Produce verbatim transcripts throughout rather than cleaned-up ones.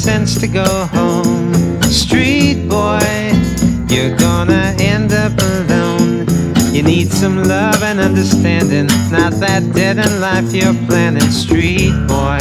sense to go home. Street boy, you're gonna end up alone. You need some love and understanding, not that dead in life you're planning. Street boy,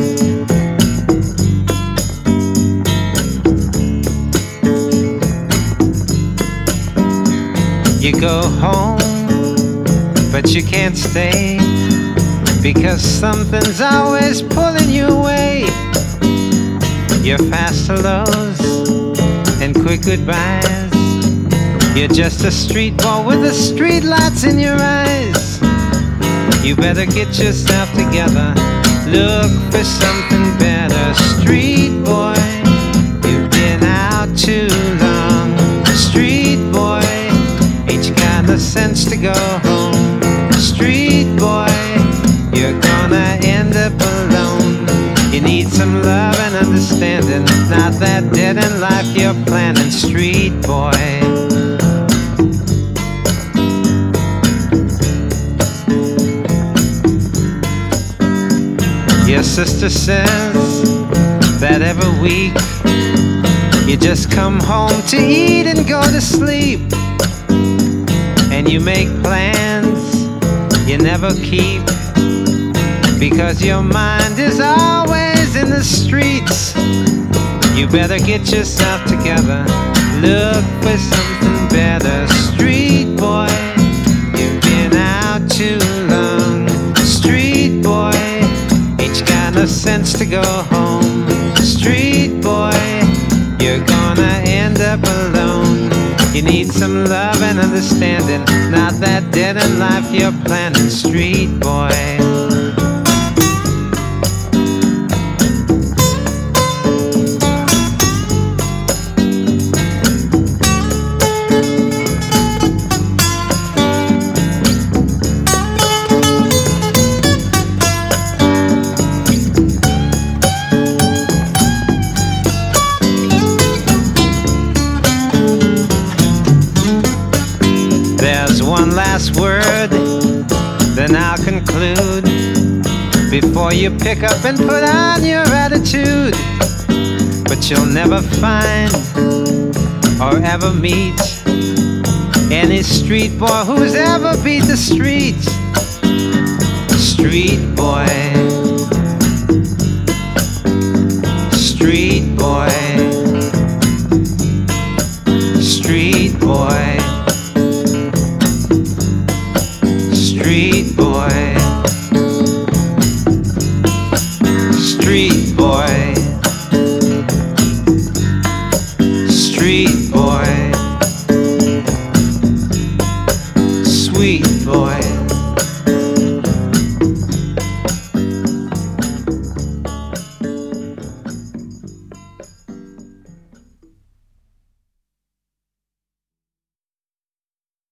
you go home, but you can't stay, because something's always pulling you away. You're fast hellos and quick goodbyes. You're just a street boy with the street lights in your eyes. You better get yourself together, look for something better. Street boy, you've been out too long. Street boy, ain't you got the sense to go home? Street boy, you're gonna end up alone. You need some love and understanding, not that dead in life you're planning. Street boy, your sister says that every week you just come home to eat and go to sleep, and you make plans you never keep, because your mind is always in the streets. You better get yourself together, look for something better. Street boy, you've been out too long. Street boy, ain't you got no sense to go home? Street boy, you're gonna end up alone. You need some love and understanding, not that dead in life you're planning. Street boy, one last word, then I'll conclude, before you pick up and put on your attitude. But you'll never find or ever meet any street boy who's ever beat the streets. Street boy, street boy, street boy, street boy, street boy.